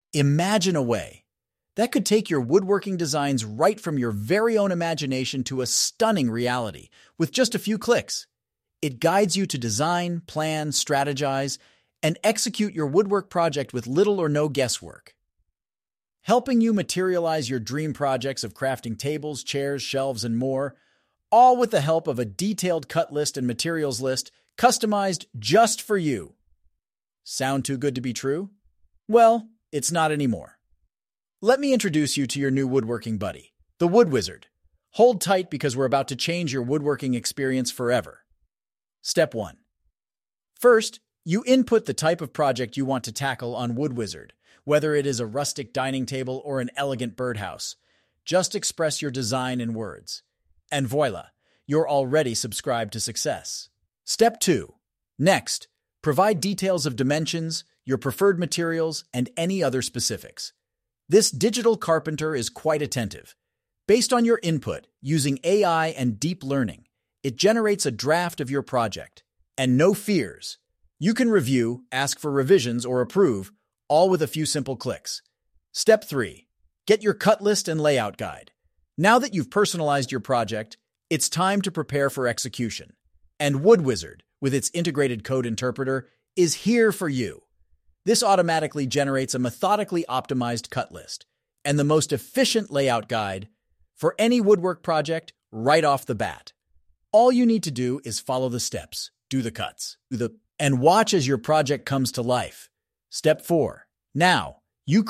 Imagine away. That could take your woodworking designs right from your very own imagination to a stunning reality with just a few clicks. It guides you to design, plan, strategize, and execute your woodwork project with little or no guesswork. Helping you materialize your dream projects of crafting tables, chairs, shelves, and more, all with the help of a detailed cut list and materials list customized just for you. Sound too good to be true? Well, it's not anymore. Let me introduce you to your new woodworking buddy, the Wood Wizard. Hold tight because we're about to change your woodworking experience forever. Step 1. First, you input the type of project you want to tackle on Wood Wizard, whether it is a rustic dining table or an elegant birdhouse. Just express your design in words. And voila, you're already subscribed to success. Step 2. Next, provide details of dimensions, your preferred materials, and any other specifics. This digital carpenter is quite attentive. Based on your input, using AI and deep learning, it generates a draft of your project. And no fears. You can review, ask for revisions, or approve, all with a few simple clicks. Step 3. Get your cut list and layout guide. Now that you've personalized your project, it's time to prepare for execution. And Wood Wizard, with its integrated code interpreter, is here for you. This automatically generates a methodically optimized cut list and the most efficient layout guide for any woodwork project right off the bat. All you need to do is follow the steps, do the cuts, and watch as your project comes to life. Step 4. Now, you've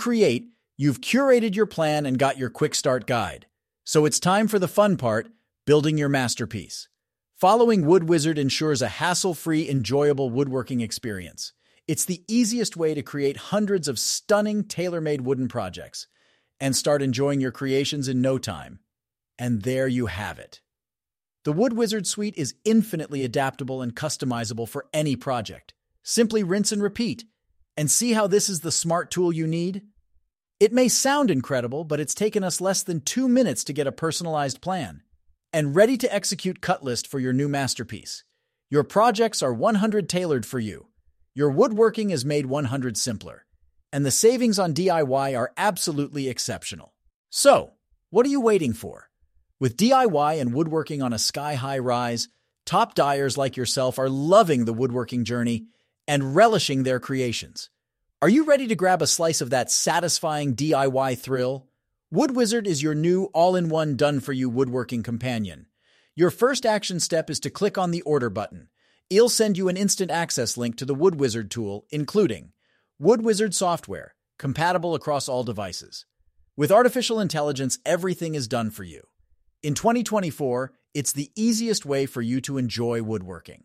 curated your plan and got your quick start guide. So it's time for the fun part, building your masterpiece. Following Wood Wizard ensures a hassle-free, enjoyable woodworking experience. It's the easiest way to create hundreds of stunning, tailor-made wooden projects and start enjoying your creations in no time. And there you have it. The Wood Wizard suite is infinitely adaptable and customizable for any project. Simply rinse and repeat. And see how this is the smart tool you need? It may sound incredible, but it's taken us less than 2 minutes to get a personalized plan and ready to execute cut list for your new masterpiece. Your projects are 100 tailored for you. Your woodworking is made 100 simpler, and the savings on DIY are absolutely exceptional. So, what are you waiting for? With DIY and woodworking on a sky-high rise, top dyers like yourself are loving the woodworking journey and relishing their creations. Are you ready to grab a slice of that satisfying DIY thrill? Wood Wizard is your new all-in-one done-for-you woodworking companion. Your first action step is to click on the order button. It'll send you an instant access link to the Wood Wizard tool, including Wood Wizard software, compatible across all devices. With artificial intelligence, everything is done for you. In 2024, it's the easiest way for you to enjoy woodworking.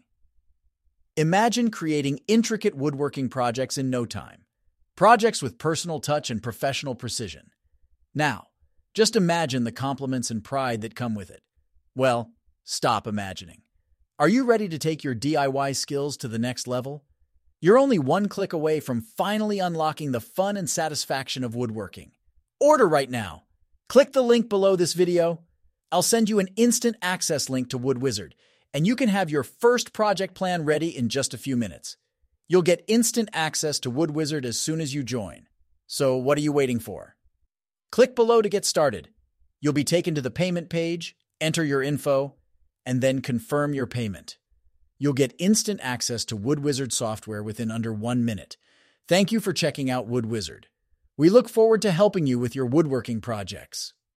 Imagine creating intricate woodworking projects in no time. Projects with personal touch and professional precision. Now, just imagine the compliments and pride that come with it. Well, stop imagining. Are you ready to take your DIY skills to the next level? You're only one click away from finally unlocking the fun and satisfaction of woodworking. Order right now. Click the link below this video. I'll send you an instant access link to Wood Wizard, and you can have your first project plan ready in just a few minutes. You'll get instant access to Wood Wizard as soon as you join. So what are you waiting for? Click below to get started. You'll be taken to the payment page, enter your info, and then confirm your payment. You'll get instant access to Wood Wizard software within under 1 minute. Thank you for checking out Wood Wizard. We look forward to helping you with your woodworking projects.